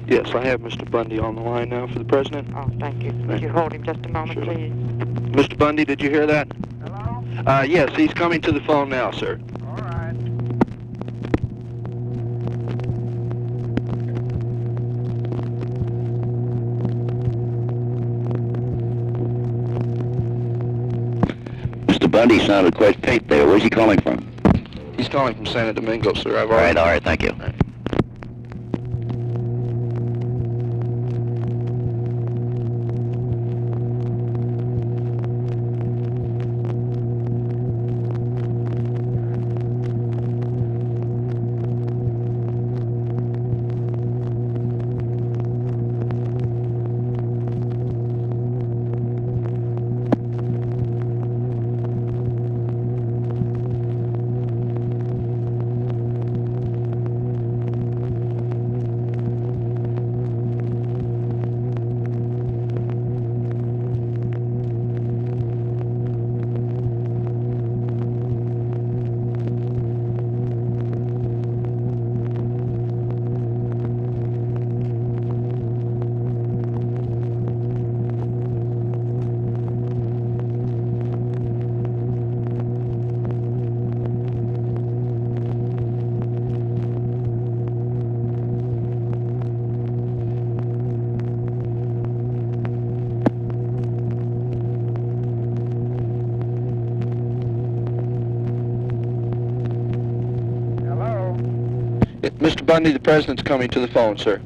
Yes, I have Mr. Bundy on the line now for the president. Oh, thank you. Would you hold him just a moment, Sure. please? Mr. Bundy, did you hear that? Hello? Yes, he's coming to the phone now, sir. All right. Mr. Bundy sounded quite faint there. Where's he calling from? He's calling from Santo Domingo, sir. I've All already... right, thank you. Hello? Mr. Bundy, the president's coming to the phone, sir.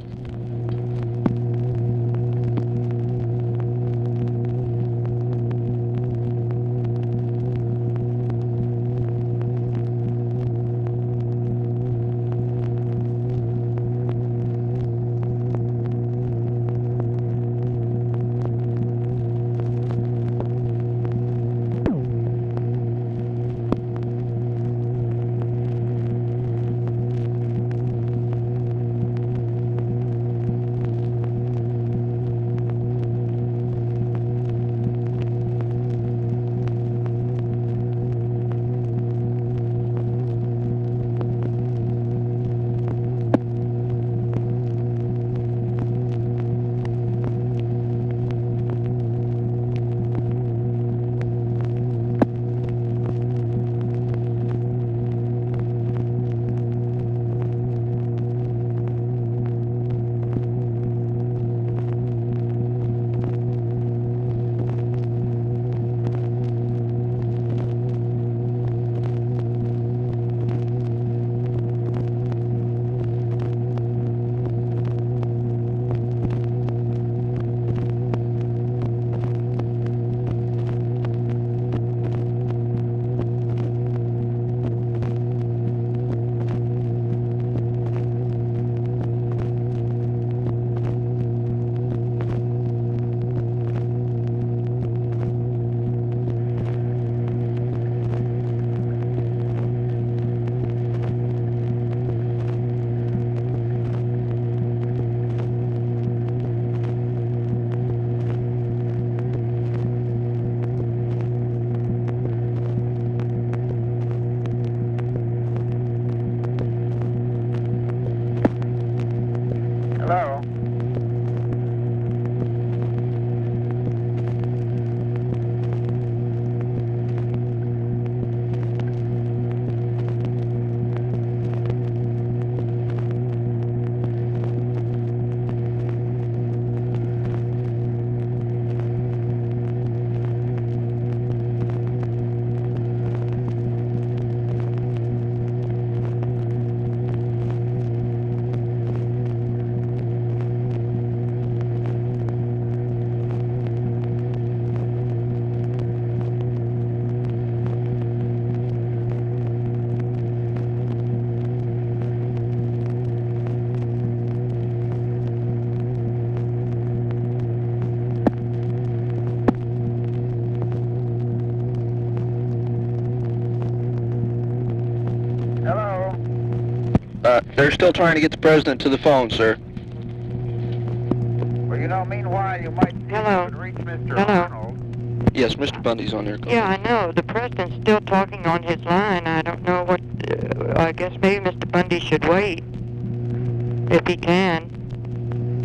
Hello? Hello? They're still trying to get the president to the phone, sir. Well, you know, meanwhile, you might Hello? reach Mr. Hello? Arnold. Yes, Mr. Bundy's on there. Yeah, I know. The president's still talking on his line. I don't know what... I guess maybe Mr. Bundy should wait, if he can.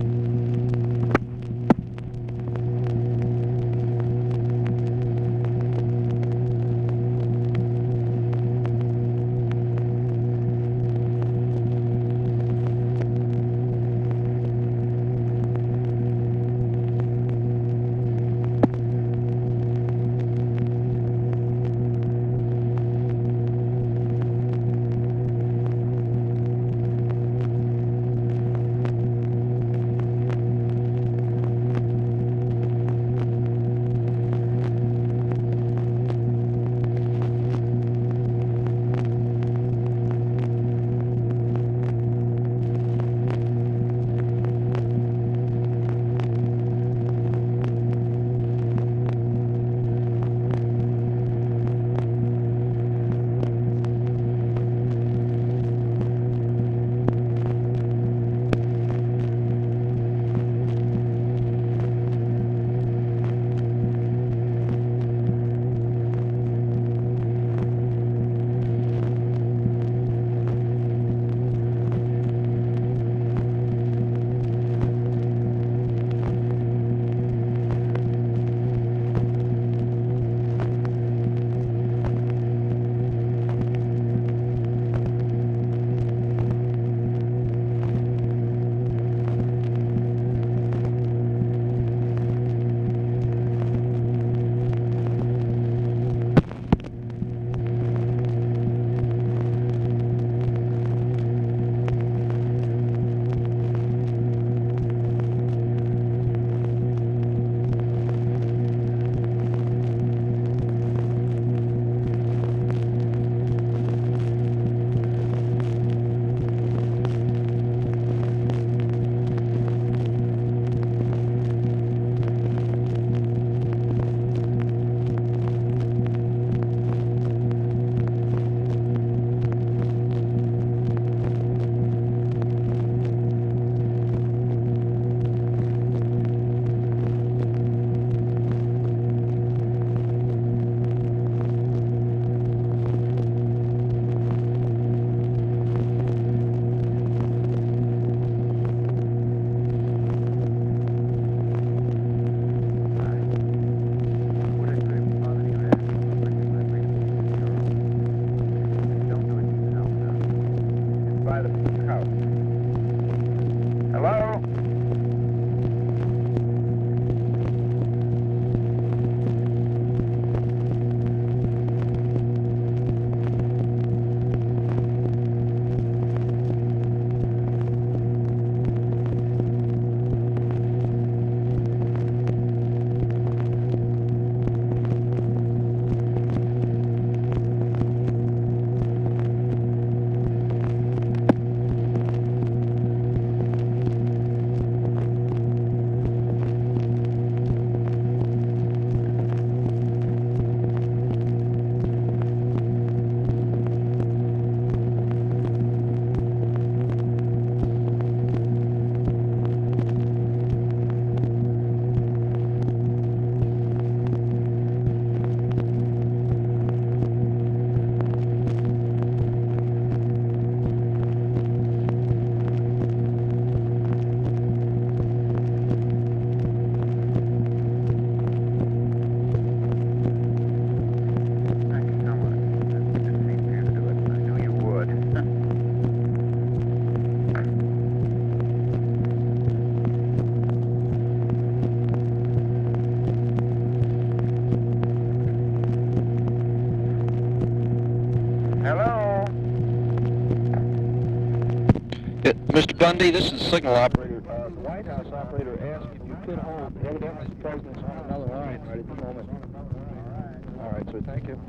Mr. Bundy, this is signal operator. The White House operator asked if you could hold. Evidently, the president's on another line right at the moment. All right, sir. Thank you.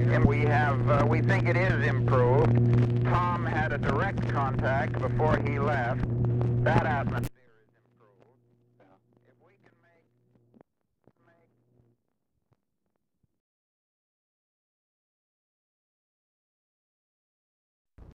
And we think it is improved. Tom had a direct contact before he left. That happened.